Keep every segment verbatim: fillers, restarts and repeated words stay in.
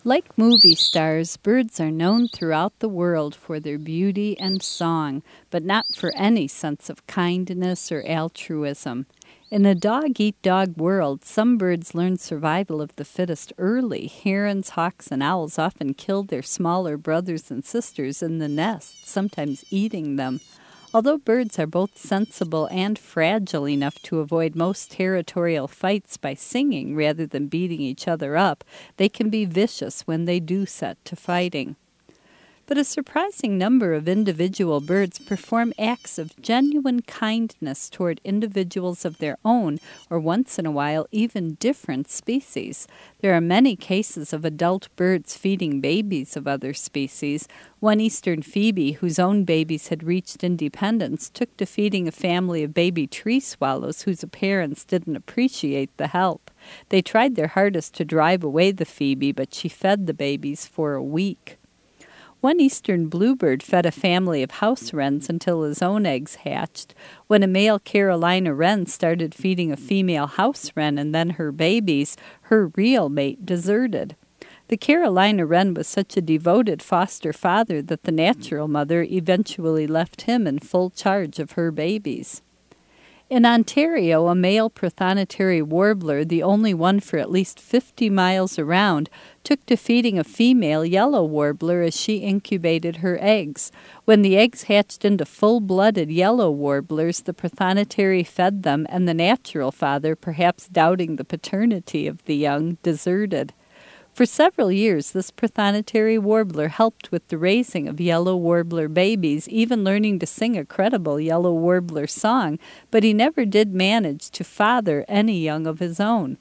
Like movie stars, birds are known throughout the world for their beauty and song, but not for any sense of kindness or altruism. In a dog-eat-dog world, some birds learn survival of the fittest early. Herons, hawks, and owls often kill their smaller brothers and sisters in the nest, sometimes eating them. Although birds are both sensible and fragile enough to avoid most territorial fights by singing rather than beating each other up, they can be vicious when they do set to fighting. But a surprising number of individual birds perform acts of genuine kindness toward individuals of their own, or once in a while even different species. There are many cases of adult birds feeding babies of other species. One eastern phoebe, whose own babies had reached independence, took to feeding a family of baby tree swallows whose parents didn't appreciate the help. They tried their hardest to drive away the phoebe, but she fed the babies for a week. One eastern bluebird fed a family of house wrens until his own eggs hatched. When a male Carolina wren started feeding a female house wren and then her babies, her real mate deserted. The Carolina wren was such a devoted foster father that the natural mother eventually left him in full charge of her babies. In Ontario, a male prothonotary warbler, the only one for at least fifty miles around, took to feeding a female yellow warbler as she incubated her eggs. When the eggs hatched into full-blooded yellow warblers, the prothonotary fed them, and the natural father, perhaps doubting the paternity of the young, deserted. For several years, this prothonotary warbler helped with the raising of yellow warbler babies, even learning to sing a credible yellow warbler song, but he never did manage to father any young of his own.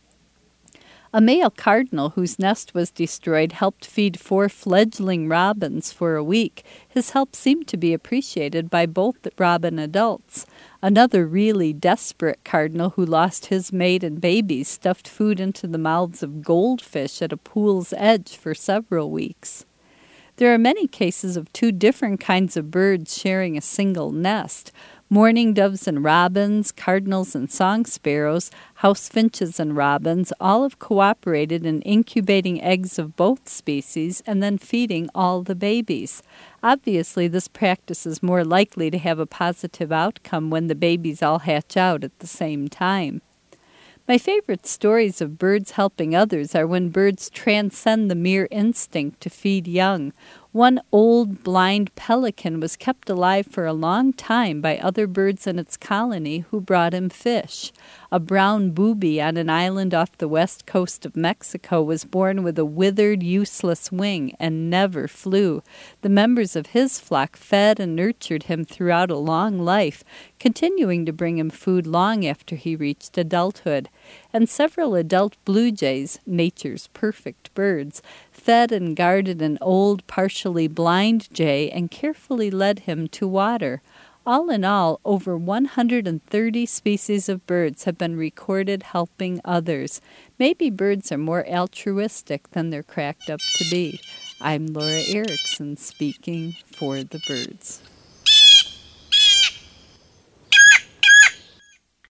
A male cardinal whose nest was destroyed helped feed four fledgling robins for a week. His help seemed to be appreciated by both robin adults. Another really desperate cardinal who lost his mate and babies stuffed food into the mouths of goldfish at a pool's edge for several weeks. There are many cases of two different kinds of birds sharing a single nest. Mourning doves and robins, cardinals and song sparrows, house finches and robins all have cooperated in incubating eggs of both species and then feeding all the babies. Obviously, this practice is more likely to have a positive outcome when the babies all hatch out at the same time. My favorite stories of birds helping others are when birds transcend the mere instinct to feed young. One old, blind pelican was kept alive for a long time by other birds in its colony who brought him fish. A brown booby on an island off the west coast of Mexico was born with a withered, useless wing and never flew. The members of his flock fed and nurtured him throughout a long life, continuing to bring him food long after he reached adulthood. And several adult blue jays, nature's perfect birds, fed and guarded an old, partially blind jay and carefully led him to water. All in all, over one hundred thirty species of birds have been recorded helping others. Maybe birds are more altruistic than they're cracked up to be. I'm Laura Erickson speaking for the birds.